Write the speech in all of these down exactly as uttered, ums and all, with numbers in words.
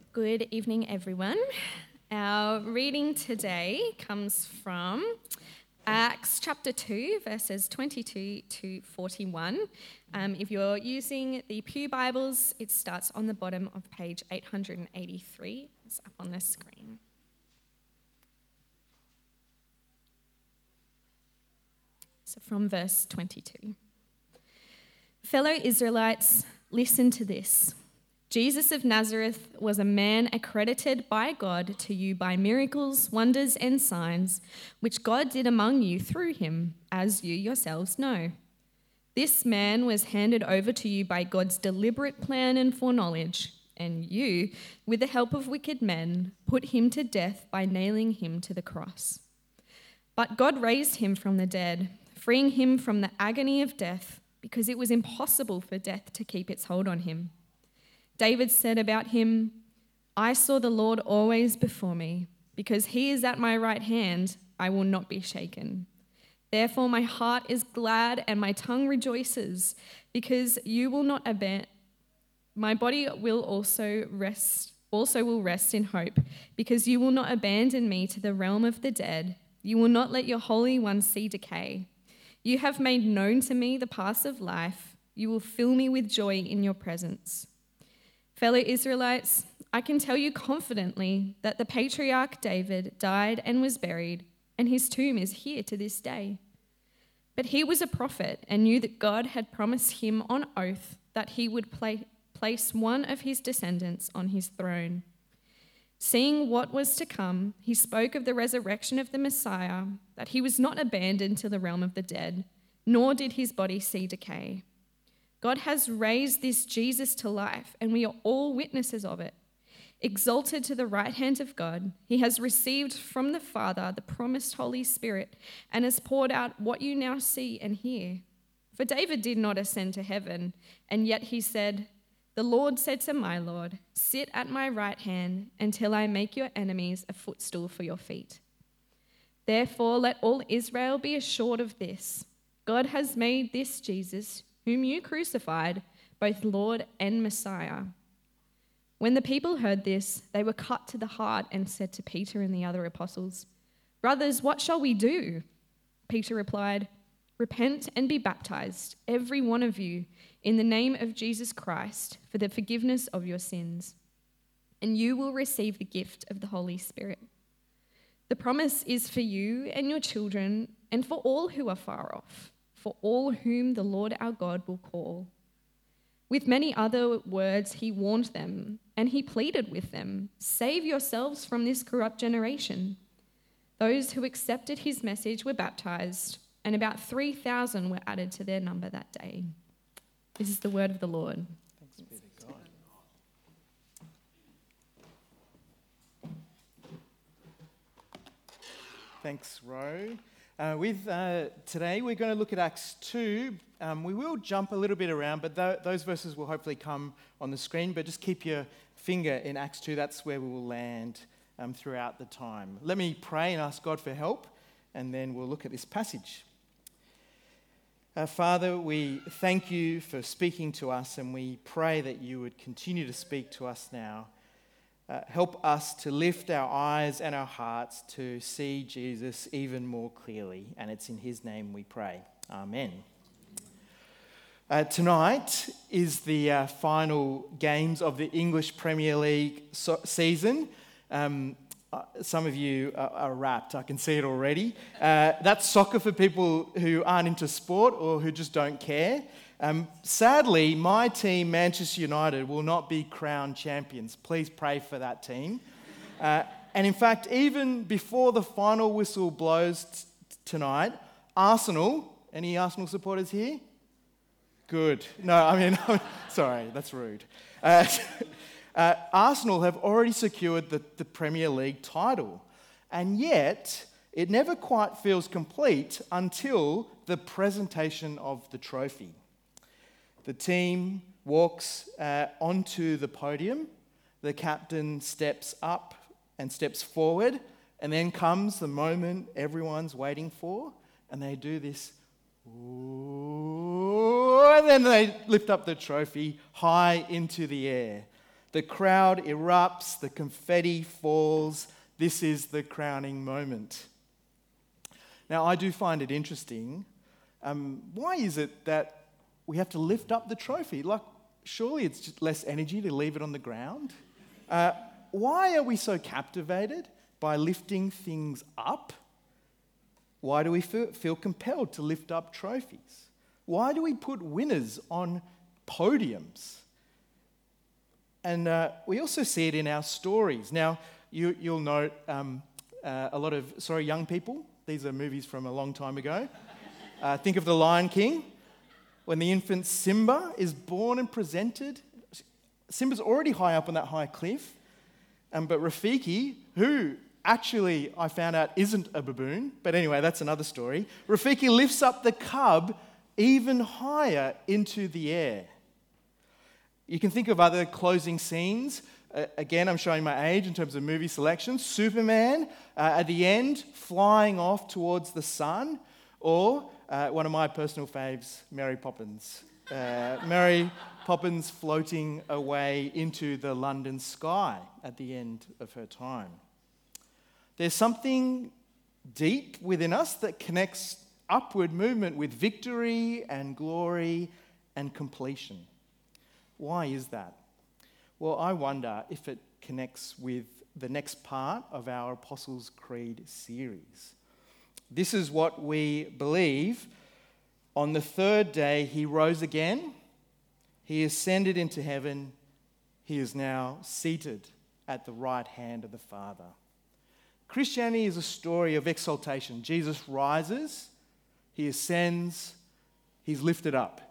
Good evening, everyone. Our reading today comes from Acts chapter two, verses twenty-two to forty-one. Um, if you're using the Pew Bibles, it starts on the bottom of page eight hundred eighty-three. It's up on the screen. So from verse twenty-two. Fellow Israelites, listen to this. Jesus of Nazareth was a man accredited by God to you by miracles, wonders, and signs, which God did among you through him, as you yourselves know. This man was handed over to you by God's deliberate plan and foreknowledge, and you, with the help of wicked men, put him to death by nailing him to the cross. But God raised him from the dead, freeing him from the agony of death, because it was impossible for death to keep its hold on him. David said about him, I saw the Lord always before me. Because he is at my right hand, I will not be shaken. Therefore my heart is glad and my tongue rejoices, because you will not abandon. My body will also rest, also will rest in hope, because you will not abandon me to the realm of the dead. You will not let your Holy One see decay. You have made known to me the paths of life. You will fill me with joy in your presence. Fellow Israelites, I can tell you confidently that the patriarch David died and was buried, and his tomb is here to this day. But he was a prophet and knew that God had promised him on oath that he would play, place one of his descendants on his throne. Seeing what was to come, he spoke of the resurrection of the Messiah, that he was not abandoned to the realm of the dead, nor did his body see decay. God has raised this Jesus to life, and we are all witnesses of it. Exalted to the right hand of God, he has received from the Father the promised Holy Spirit and has poured out what you now see and hear. For David did not ascend to heaven, and yet he said, The Lord said to my Lord, sit at my right hand until I make your enemies a footstool for your feet. Therefore, let all Israel be assured of this. God has made this Jesus, whom you crucified, both Lord and Messiah. When the people heard this, they were cut to the heart and said to Peter and the other apostles, Brothers, what shall we do? Peter replied, Repent and be baptized, every one of you, in the name of Jesus Christ, for the forgiveness of your sins, and you will receive the gift of the Holy Spirit. The promise is for you and your children and for all who are far off, for all whom the Lord our God will call. With many other words he warned them, and he pleaded with them, Save yourselves from this corrupt generation. Those who accepted his message were baptized, and about three thousand were added to their number that day. This is the word of the Lord. Thanks be to God. Thanks, Ro. Uh, with uh, today, we're going to look at Acts two. Um, we will jump a little bit around, but th- those verses will hopefully come on the screen. But just keep your finger in Acts two. That's where we will land um, throughout the time. Let me pray and ask God for help, and then we'll look at this passage. Uh, Father, we thank you for speaking to us, and we pray that you would continue to speak to us now. Uh, help us to lift our eyes and our hearts to see Jesus even more clearly. And it's in his name we pray. Amen. Uh, tonight is the uh, final games of the English Premier League so- season. Um, uh, some of you are, are rapt. I can see it already. Uh, that's soccer for people who aren't into sport or who just don't care. Um, sadly, my team, Manchester United, will not be crowned champions. Please pray for that team. Uh, and in fact, even before the final whistle blows t- tonight, Arsenal, any Arsenal supporters here? Good. No, I mean, sorry, that's rude. Uh, uh, Arsenal have already secured the, the Premier League title. And yet, it never quite feels complete until the presentation of the trophy. The team walks uh, onto the podium, the captain steps up and steps forward, and then comes the moment everyone's waiting for, and they do this, ooh, and then they lift up the trophy high into the air. The crowd erupts, the confetti falls. This is the crowning moment. Now, I do find it interesting. Um, why is it that we have to lift up the trophy? Like, surely it's just less energy to leave it on the ground. Uh, why are we so captivated by lifting things up? Why do we feel, feel compelled to lift up trophies? Why do we put winners on podiums? And uh, we also see it in our stories. Now, you, you'll note um, uh, a lot of, sorry, young people, these are movies from a long time ago. Uh, think of The Lion King. When the infant Simba is born and presented, Simba's already high up on that high cliff, um, but Rafiki, who actually I found out isn't a baboon, but anyway, that's another story. Rafiki lifts up the cub even higher into the air. You can think of other closing scenes. Uh, again, I'm showing my age in terms of movie selection. Superman, uh, at the end, flying off towards the sun, or uh, one of my personal faves, Mary Poppins. Uh, Mary Poppins floating away into the London sky at the end of her time. There's something deep within us that connects upward movement with victory and glory and completion. Why is that? Well, I wonder if it connects with the next part of our Apostles' Creed series. This is what we believe. On the third day, he rose again. He ascended into heaven. He is now seated at the right hand of the Father. Christianity is a story of exaltation. Jesus rises, he ascends, he's lifted up.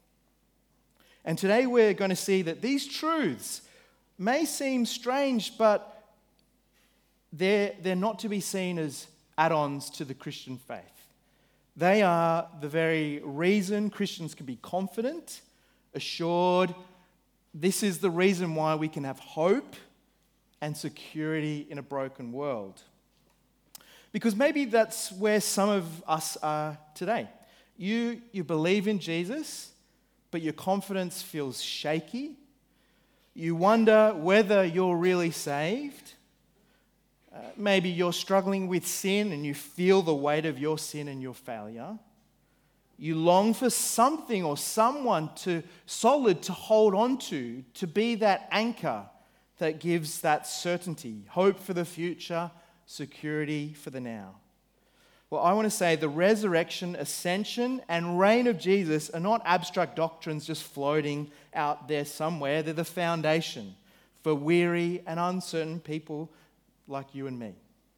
And today we're going to see that these truths may seem strange, but they're, they're not to be seen as add-ons to the Christian faith. They are the very reason Christians can be confident, assured. This is the reason why we can have hope and security in a broken world. Because maybe that's where some of us are today. You, you believe in Jesus, but your confidence feels shaky. You wonder whether you're really saved. Uh, maybe you're struggling with sin and you feel the weight of your sin and your failure. You long for something or someone to solid to hold on to, to be that anchor that gives that certainty, hope for the future, security for the now. Well, I want to say the resurrection, ascension, and reign of Jesus are not abstract doctrines just floating out there somewhere. They're the foundation for weary and uncertain people like you and me.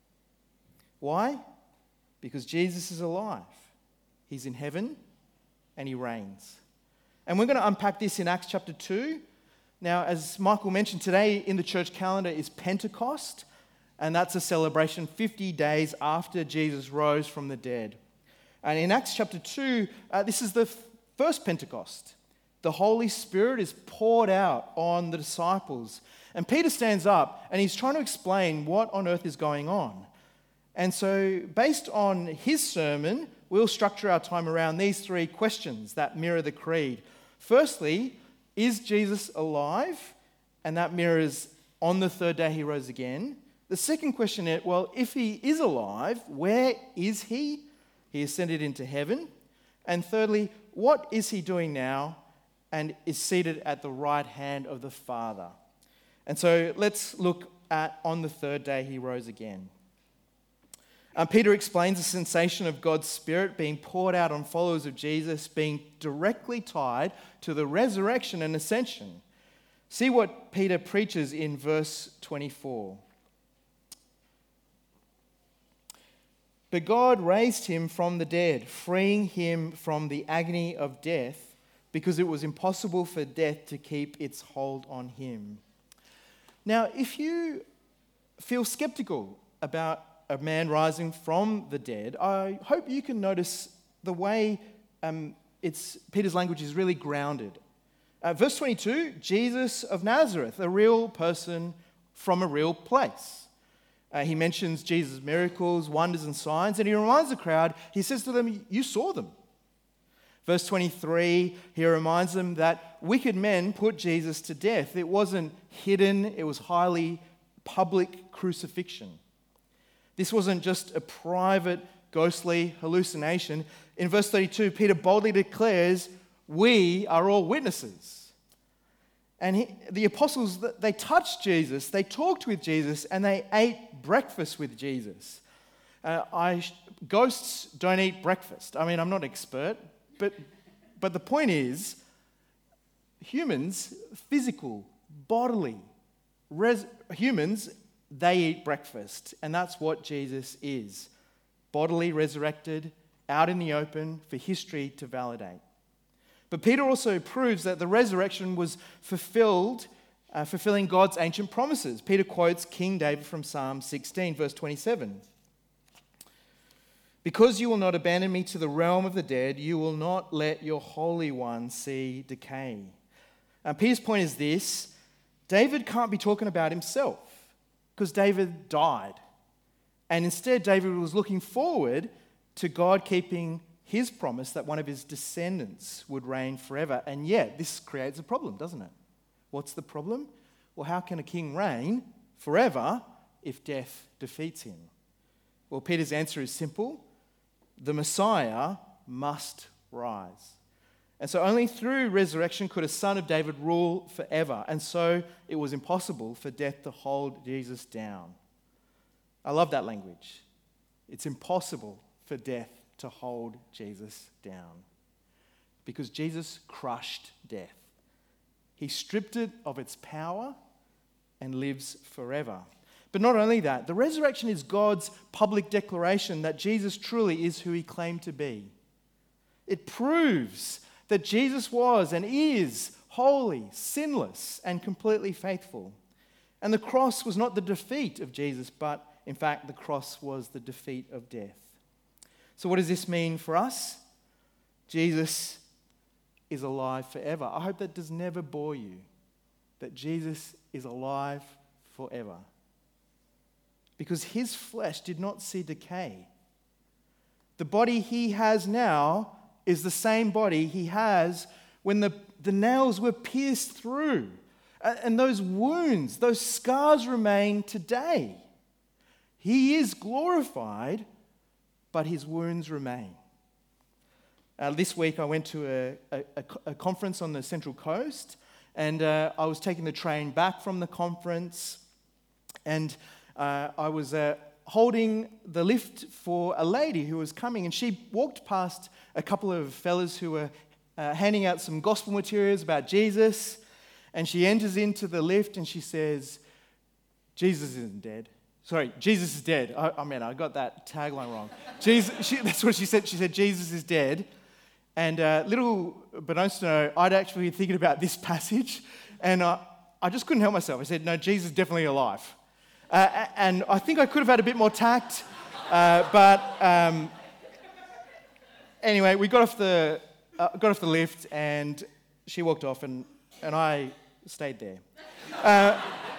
Why? Because Jesus is alive. He's in heaven and he reigns. And we're going to unpack this in Acts chapter two. Now, as Michael mentioned, today in the church calendar is Pentecost. And that's a celebration fifty days after Jesus rose from the dead. And in Acts chapter two, uh, this is the f- first Pentecost. The Holy Spirit is poured out on the disciples. And Peter stands up and he's trying to explain what on earth is going on. And so based on his sermon, we'll structure our time around these three questions that mirror the creed. Firstly, is Jesus alive? And that mirrors on the third day he rose again. The second question is, well, if he is alive, where is he? He ascended into heaven. And thirdly, what is he doing now and is seated at the right hand of the Father? And so let's look at on the third day he rose again. Uh, Peter explains the sensation of God's Spirit being poured out on followers of Jesus being directly tied to the resurrection and ascension. See what Peter preaches in verse twenty-four. But God raised him from the dead, freeing him from the agony of death, because it was impossible for death to keep its hold on him. Now, if you feel skeptical about a man rising from the dead, I hope you can notice the way um, it's Peter's language is really grounded. Uh, verse twenty-two, Jesus of Nazareth, a real person from a real place. Uh, he mentions Jesus' miracles, wonders and signs, and he reminds the crowd, he says to them, you saw them. Verse twenty-three, he reminds them that wicked men put Jesus to death. It wasn't hidden, it was highly public crucifixion. This wasn't just a private, ghostly hallucination. In verse thirty-two, Peter boldly declares, "We are all witnesses." And he, the apostles, they touched Jesus, they talked with Jesus, and they ate breakfast with Jesus. Uh, I, ghosts don't eat breakfast. I mean, I'm not an expert, but, but the point is, humans, physical, bodily, res, humans, they eat breakfast. And that's what Jesus is. Bodily resurrected, out in the open for history to validate. But Peter also proves that the resurrection was fulfilled, uh, fulfilling God's ancient promises. Peter quotes King David from Psalm sixteen, verse twenty-seven. "Because you will not abandon me to the realm of the dead, you will not let your Holy One see decay." Uh, Peter's point is this: David can't be talking about himself because David died. And instead, David was looking forward to God keeping his promise that one of his descendants would reign forever. And yet, this creates a problem, doesn't it? What's the problem? Well, how can a king reign forever if death defeats him? Well, Peter's answer is simple. The Messiah must rise. And so only through resurrection could a son of David rule forever. And so it was impossible for death to hold Jesus down. I love that language. It's impossible for death to hold Jesus down. Because Jesus crushed death. He stripped it of its power and lives forever. But not only that, the resurrection is God's public declaration that Jesus truly is who he claimed to be. It proves that Jesus was and is holy, sinless, and completely faithful. And the cross was not the defeat of Jesus, but in fact, the cross was the defeat of death. So what does this mean for us? Jesus is alive forever. I hope that does never bore you, that Jesus is alive forever. Because his flesh did not see decay. The body he has now is the same body he has when the, the nails were pierced through. And those wounds, those scars remain today. He is glorified, but his wounds remain. Uh, this week I went to a, a, a conference on the Central Coast, and uh, I was taking the train back from the conference, and uh, I was uh, holding the lift for a lady who was coming, and she walked past a couple of fellas who were uh, handing out some gospel materials about Jesus, and she enters into the lift and she says, "Jesus isn't dead." Sorry, Jesus is dead. I, I mean, I got that tagline wrong. Jesus, she, that's what she said. She said, "Jesus is dead." And uh, little beknownst to know, I'd actually been thinking about this passage, and uh, I just couldn't help myself. I said, "No, Jesus is definitely alive." Uh, and I think I could have had a bit more tact, uh, but um, anyway, we got off the uh, got off the lift, and she walked off, and and I stayed there. Uh,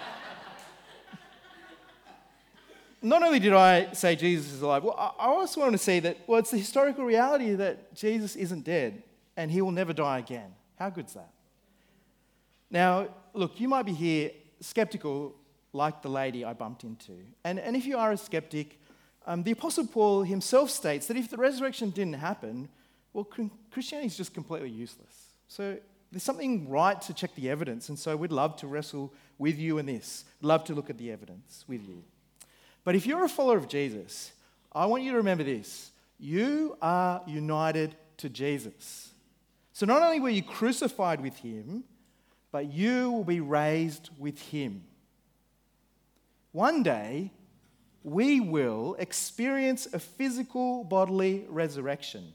Not only did I say Jesus is alive, well, I also want to say that, well, it's the historical reality that Jesus isn't dead and he will never die again. How good's that? Now, look, you might be here skeptical like the lady I bumped into. And, and if you are a skeptic, um, the Apostle Paul himself states that if the resurrection didn't happen, well, Christianity is just completely useless. So there's something right to check the evidence, and so we'd love to wrestle with you in this. Love to look at the evidence with you. But if you're a follower of Jesus, I want you to remember this. You are united to Jesus. So not only were you crucified with him, but you will be raised with him. One day, we will experience a physical bodily resurrection.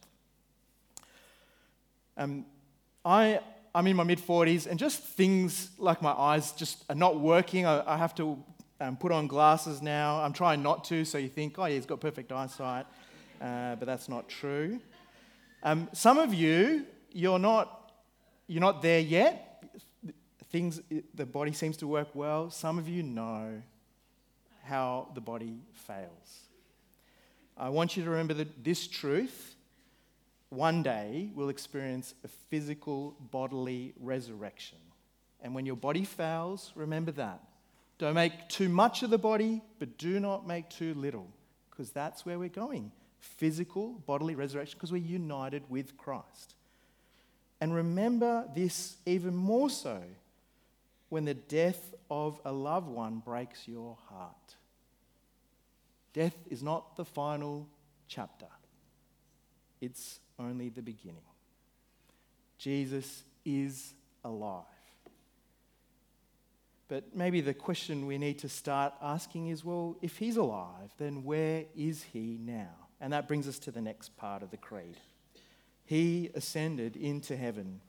Um, I, I'm in my mid-forties, and just things like my eyes just are not working. I, I have to Um, put on glasses now. I'm trying not to, so you think, oh, yeah, he's got perfect eyesight. Uh, but that's not true. Um, some of you, you're not, you're not there yet. Things, the body seems to work well. Some of you know how the body fails. I want you to remember that this truth. one day will experience a physical bodily resurrection. And when your body fails, remember that. Don't make too much of the body, but do not make too little, because that's where we're going. Physical bodily resurrection, because we're united with Christ. And remember this even more so when the death of a loved one breaks your heart. Death is not the final chapter. It's only the beginning. Jesus is alive. But maybe the question we need to start asking is, well, if he's alive, then where is he now? And that brings us to the next part of the creed. He ascended into heaven.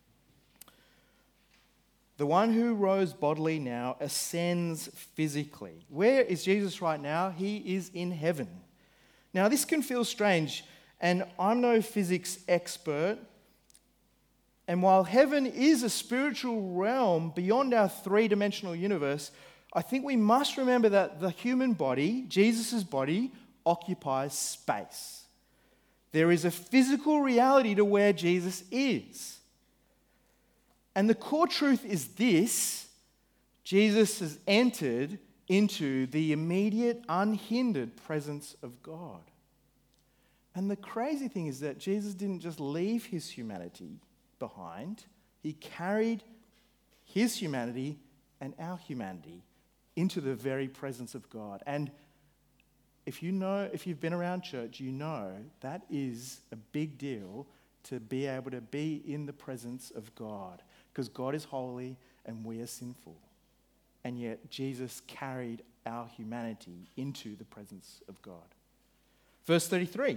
The one who rose bodily now ascends physically. Where is Jesus right now? He is in heaven. Now, this can feel strange, and I'm no physics expert. And while heaven is a spiritual realm beyond our three-dimensional universe, I think we must remember that the human body, Jesus' body, occupies space. There is a physical reality to where Jesus is. And the core truth is this: Jesus has entered into the immediate, unhindered presence of God. And the crazy thing is that Jesus didn't just leave his humanity behind. He carried his humanity and our humanity into the very presence of God. And if you know, if you've been around church, you know that is a big deal, to be able to be in the presence of God, because God is holy and we are sinful. And yet Jesus carried our humanity into the presence of God. Verse thirty-three.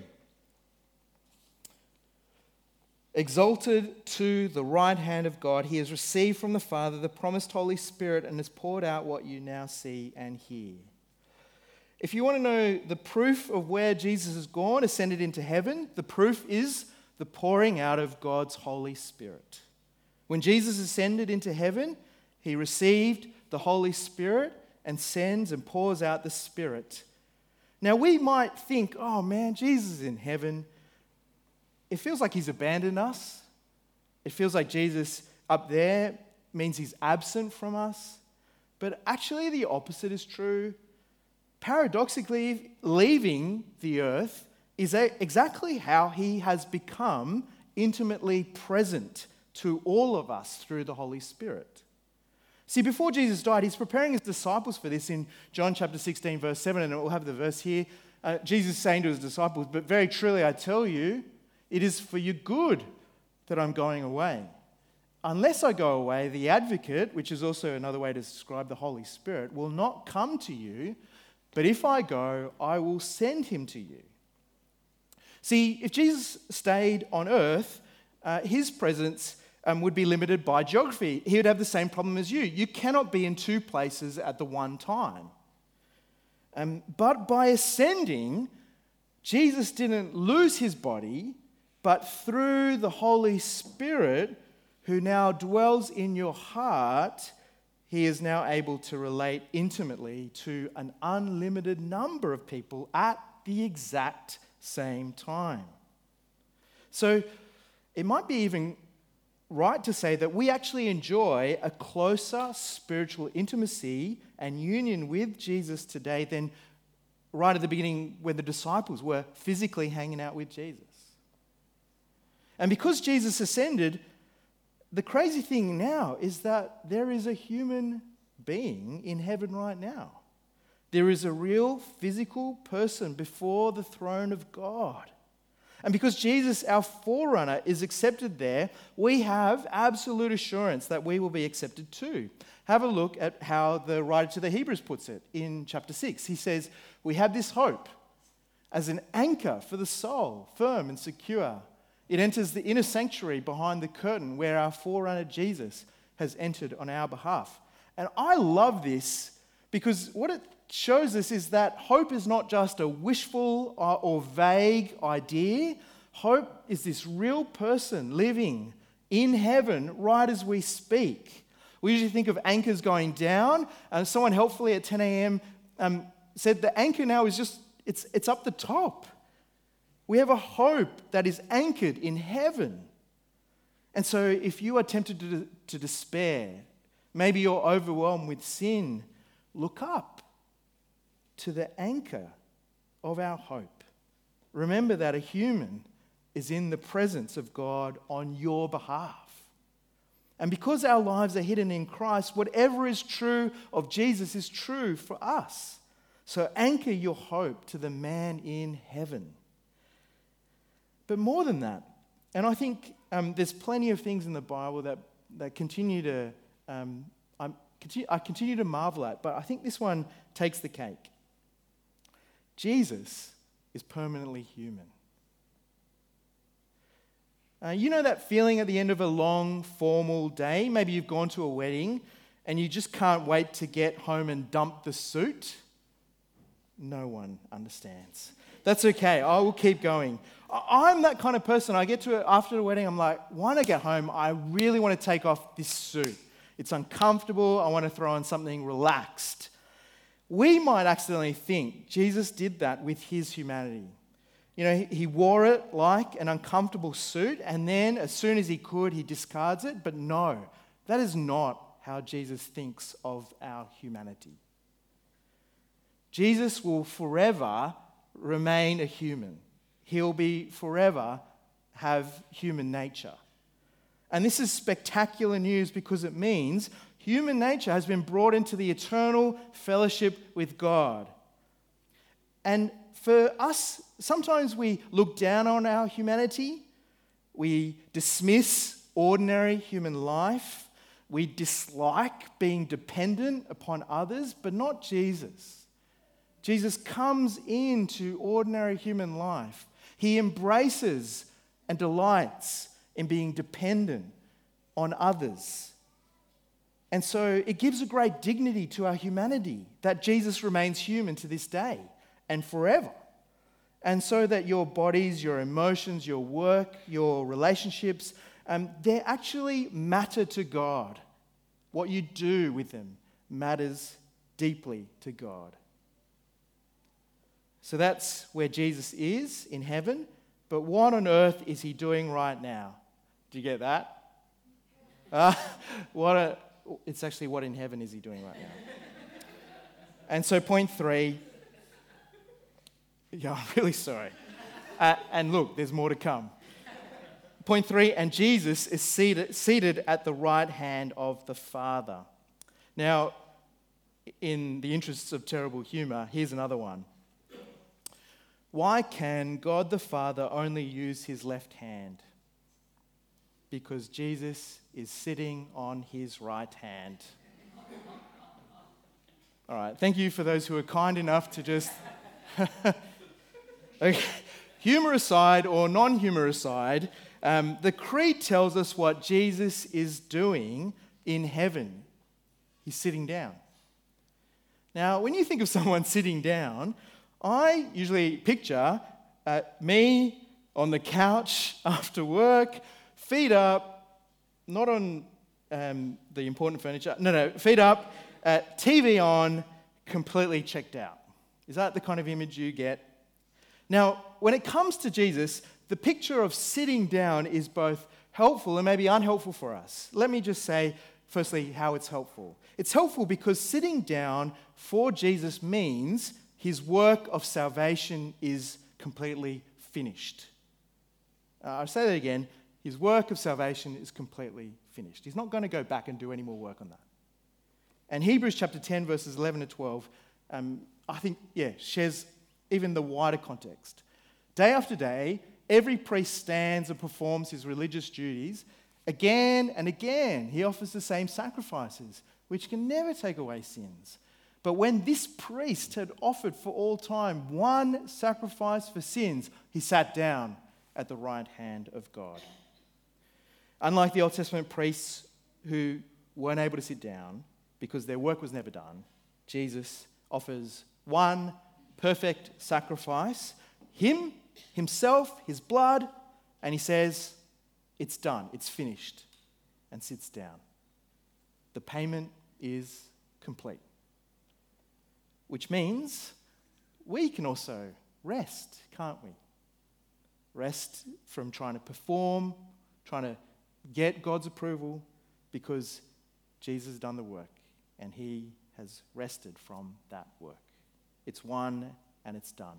Exalted to the right hand of God, he has received from the Father the promised Holy Spirit and has poured out what you now see and hear. If you want to know the proof of where Jesus has gone, ascended into heaven, the proof is the pouring out of God's Holy Spirit. When Jesus ascended into heaven, he received the Holy Spirit and sends and pours out the Spirit. Now we might think, oh man, Jesus is in heaven. It feels like he's abandoned us. It feels like Jesus up there means he's absent from us. But actually the opposite is true. Paradoxically, leaving the earth is exactly how he has become intimately present to all of us through the Holy Spirit. See, before Jesus died, he's preparing his disciples for this in John chapter sixteen, verse seven, and we'll have the verse here. Uh, Jesus saying to his disciples, "But very truly I tell you, it is for your good that I'm going away. Unless I go away, the advocate," which is also another way to describe the Holy Spirit, "will not come to you, but if I go, I will send him to you." See, if Jesus stayed on earth, uh, his presence um, would be limited by geography. He would have the same problem as you. You cannot be in two places at the one time. Um, but by ascending, Jesus didn't lose his body, but through the Holy Spirit, who now dwells in your heart, he is now able to relate intimately to an unlimited number of people at the exact same time. So it might be even right to say that we actually enjoy a closer spiritual intimacy and union with Jesus today than right at the beginning when the disciples were physically hanging out with Jesus. And because Jesus ascended, the crazy thing now is that there is a human being in heaven right now. There is a real physical person before the throne of God. And because Jesus, our forerunner, is accepted there, we have absolute assurance that we will be accepted too. Have a look at how the writer to the Hebrews puts it in chapter six. He says, "We have this hope as an anchor for the soul, firm and secure. It enters the inner sanctuary behind the curtain where our forerunner Jesus has entered on our behalf." And I love this because what it shows us is that hope is not just a wishful or, or vague idea. Hope is this real person living in heaven right as we speak. We usually think of anchors going down, and someone helpfully at ten a.m. Um, said the anchor now is just, it's, it's up the top. We have a hope that is anchored in heaven. And so if you are tempted to, to despair, maybe you're overwhelmed with sin, look up to the anchor of our hope. Remember that a human is in the presence of God on your behalf. And because our lives are hidden in Christ, whatever is true of Jesus is true for us. So anchor your hope to the man in heaven. But more than that, and I think um, there's plenty of things in the Bible that, that continue to, um, I'm, continue, I continue to marvel at, but I think this one takes the cake. Jesus is permanently human. Uh, you know that feeling at the end of a long, formal day? Maybe you've gone to a wedding and you just can't wait to get home and dump the suit. No one understands. That's okay. I will keep going. I'm that kind of person. I get to it after the wedding, I'm like, when I get home, I really want to take off this suit. It's uncomfortable. I want to throw on something relaxed. We might accidentally think Jesus did that with his humanity. You know, he wore it like an uncomfortable suit, and then as soon as he could, he discards it. But no, that is not how Jesus thinks of our humanity. Jesus will forever remain a human. He'll be forever have human nature. And this is spectacular news because it means human nature has been brought into the eternal fellowship with God. And for us, sometimes we look down on our humanity. We dismiss ordinary human life. We dislike being dependent upon others, but not Jesus. Jesus comes into ordinary human life. He embraces and delights in being dependent on others. And so it gives a great dignity to our humanity that Jesus remains human to this day and forever. And so that your bodies, your emotions, your work, your relationships, um, they actually matter to God. What you do with them matters deeply to God. So that's where Jesus is in heaven. But what on earth is he doing right now? Do you get that? Uh, what a, it's actually what in heaven is he doing right now? And so point three, yeah, I'm really sorry. Uh, and look, there's more to come. Point three, and Jesus is seated, seated at the right hand of the Father. Now, in the interests of terrible humour, here's another one. Why can God the Father only use his left hand? Because Jesus is sitting on his right hand. All right, thank you for those who are kind enough to just... Okay. Humour aside or non-humour aside, um, the Creed tells us what Jesus is doing in heaven. He's sitting down. Now, when you think of someone sitting down, I usually picture uh, me on the couch after work, feet up, not on um, the important furniture, no, no, feet up, uh, T V on, completely checked out. Is that the kind of image you get? Now, when it comes to Jesus, the picture of sitting down is both helpful and maybe unhelpful for us. Let me just say, firstly, how it's helpful. It's helpful because sitting down for Jesus means his work of salvation is completely finished. Uh, I'll say that again. His work of salvation is completely finished. He's not going to go back and do any more work on that. And Hebrews chapter ten, verses eleven to twelve, um, I think, yeah, shares even the wider context. Day after day, every priest stands and performs his religious duties. Again and again, he offers the same sacrifices, which can never take away sins. But when this priest had offered for all time one sacrifice for sins, he sat down at the right hand of God. Unlike the Old Testament priests who weren't able to sit down because their work was never done, Jesus offers one perfect sacrifice, him, himself, his blood, and he says, it's done, it's finished, and sits down. The payment is complete. Which means we can also rest, can't we? Rest from trying to perform, trying to get God's approval, because Jesus has done the work and he has rested from that work. It's won and it's done.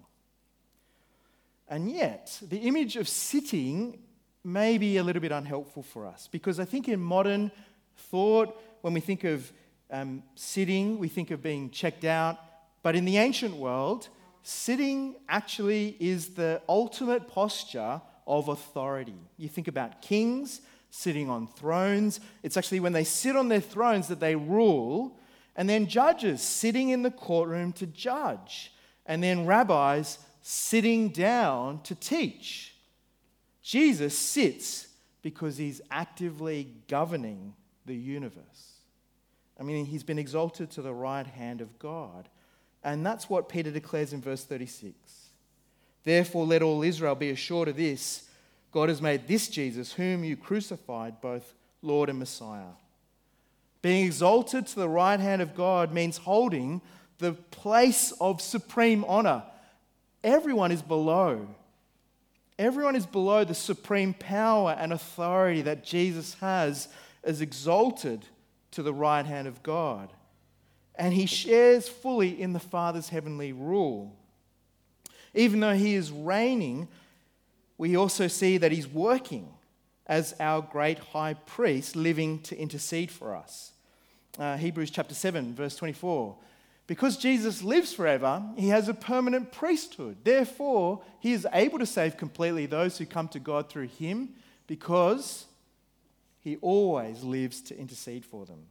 And yet, the image of sitting may be a little bit unhelpful for us, because I think in modern thought, when we think of um, sitting, we think of being checked out. But in the ancient world, sitting actually is the ultimate posture of authority. You think about kings sitting on thrones. It's actually when they sit on their thrones that they rule. And then judges sitting in the courtroom to judge. And then rabbis sitting down to teach. Jesus sits because he's actively governing the universe. I mean, he's been exalted to the right hand of God. And that's what Peter declares in verse thirty-six. Therefore, let all Israel be assured of this: God has made this Jesus, whom you crucified, both Lord and Messiah. Being exalted to the right hand of God means holding the place of supreme honor. Everyone is below. Everyone is below the supreme power and authority that Jesus has as exalted to the right hand of God. And he shares fully in the Father's heavenly rule. Even though he is reigning, we also see that he's working as our great high priest, living to intercede for us. Uh, Hebrews chapter seven, verse twenty-four. Because Jesus lives forever, he has a permanent priesthood. Therefore, he is able to save completely those who come to God through him, because he always lives to intercede for them.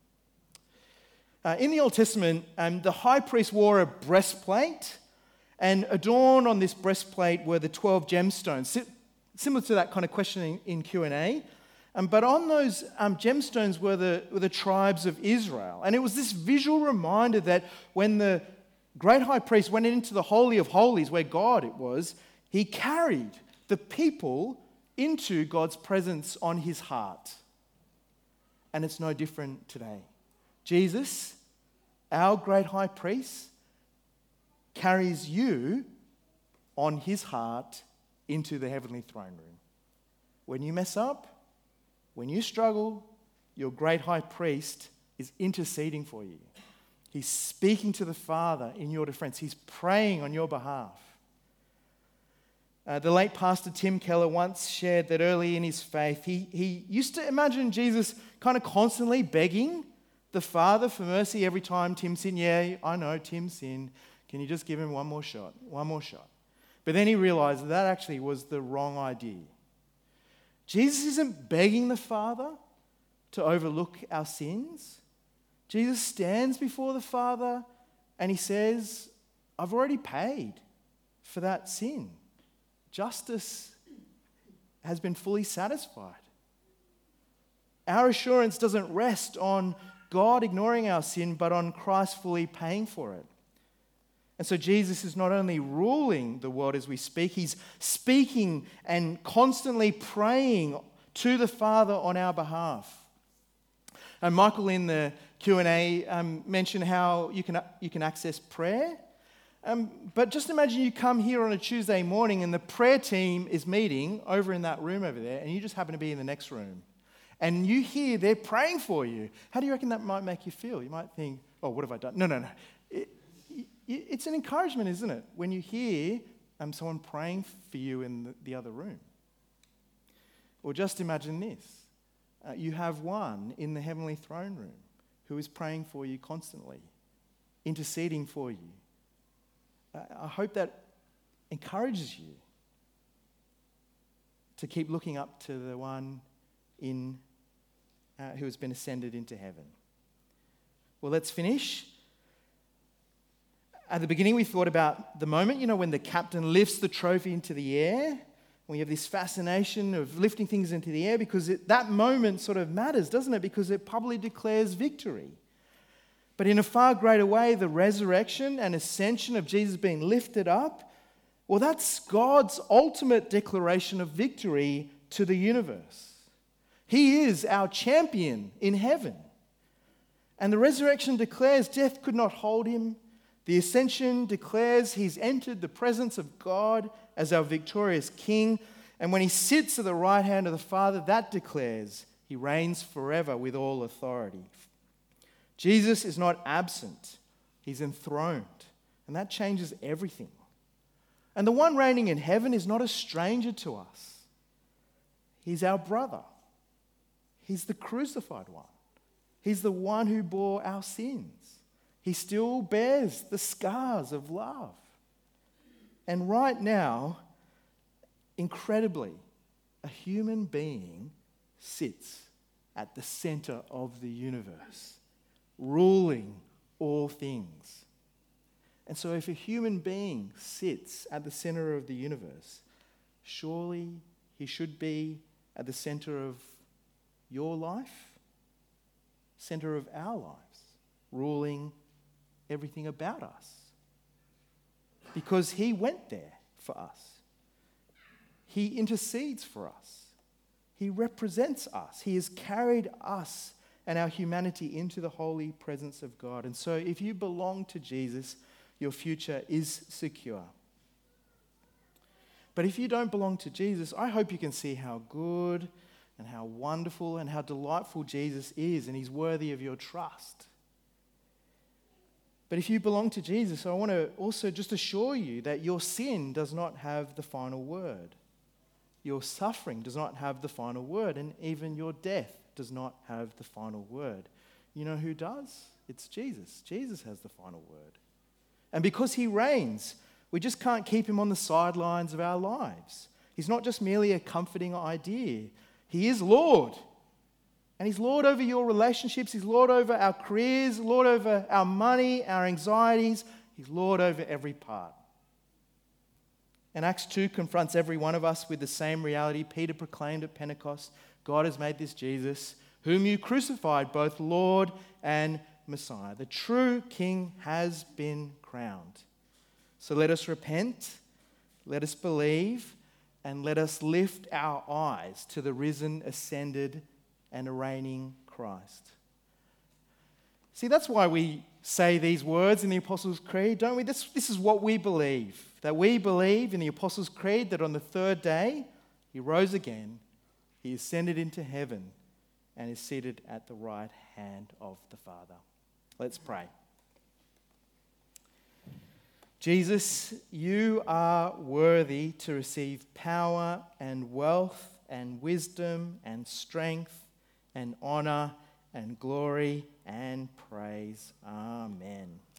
Uh, in the Old Testament, um, the high priest wore a breastplate, and adorned on this breastplate were the twelve gemstones, si- similar to that kind of questioning in Q and A. Um, but on those um, gemstones were the, were the tribes of Israel. And it was this visual reminder that when the great high priest went into the Holy of Holies, where God it was, he carried the people into God's presence on his heart. And it's no different today. Jesus, our great high priest, carries you on his heart into the heavenly throne room. When you mess up, when you struggle, your great high priest is interceding for you. He's speaking to the Father in your defense. He's praying on your behalf. Uh, the late Pastor Tim Keller once shared that early in his faith, he, he used to imagine Jesus kind of constantly begging the Father for mercy every time Tim sinned. Yeah, I know, Tim sinned. Can you just give him one more shot? One more shot. But then he realized that, that actually was the wrong idea. Jesus isn't begging the Father to overlook our sins. Jesus stands before the Father and he says, I've already paid for that sin. Justice has been fully satisfied. Our assurance doesn't rest on God ignoring our sin, but on Christ fully paying for it. And so Jesus is not only ruling the world as we speak, he's speaking and constantly praying to the Father on our behalf. And Michael in the Q and A um, mentioned how you can, you can access prayer. Um, but just imagine you come here on a Tuesday morning and the prayer team is meeting over in that room over there, and you just happen to be in the next room. And you hear they're praying for you. How do you reckon that might make you feel? You might think, oh, what have I done? No, no, no. It, It's an encouragement, isn't it, when you hear um, someone praying for you in the, the other room. Or just imagine this. Uh, you have one in the heavenly throne room who is praying for you constantly, interceding for you. Uh, I hope that encourages you to keep looking up to the one in uh, who has been ascended into heaven. Well, let's finish. At the beginning, we thought about the moment, you know, when the captain lifts the trophy into the air. We have this fascination of lifting things into the air because it, that moment sort of matters, doesn't it? Because it publicly declares victory. But in a far greater way, the resurrection and ascension of Jesus being lifted up, well, that's God's ultimate declaration of victory to the universe. He is our champion in heaven. And the resurrection declares death could not hold him. The ascension declares he's entered the presence of God as our victorious King. And when he sits at the right hand of the Father, that declares he reigns forever with all authority. Jesus is not absent, he's enthroned. And that changes everything. And the one reigning in heaven is not a stranger to us. He's our brother. He's the crucified one. He's the one who bore our sins. He still bears the scars of love. And right now, incredibly, a human being sits at the center of the universe, ruling all things. And so if a human being sits at the center of the universe, surely he should be at the center of your life, center of our lives, ruling everything about us. Because he went there for us. He intercedes for us. He represents us. He has carried us and our humanity into the holy presence of God. And so if you belong to Jesus, your future is secure. But if you don't belong to Jesus, I hope you can see how good and how wonderful and how delightful Jesus is, and he's worthy of your trust. But if you belong to Jesus, I want to also just assure you that your sin does not have the final word. Your suffering does not have the final word, and even your death does not have the final word. You know who does? It's Jesus. Jesus has the final word. And because he reigns, we just can't keep him on the sidelines of our lives. He's not just merely a comforting idea. He is Lord. And he's Lord over your relationships. He's Lord over our careers, Lord over our money, our anxieties. He's Lord over every part. And Acts two confronts every one of us with the same reality. Peter proclaimed at Pentecost, God has made this Jesus, whom you crucified, both Lord and Messiah. The true King has been crowned. So let us repent, let us believe, and let us lift our eyes to the risen, ascended, and reigning Christ. See, that's why we say these words in the Apostles' Creed, don't we? This, this is what we believe. That we believe in the Apostles' Creed that on the third day, he rose again, he ascended into heaven, and is seated at the right hand of the Father. Let's pray. Jesus, you are worthy to receive power and wealth and wisdom and strength and honor and glory and praise. Amen.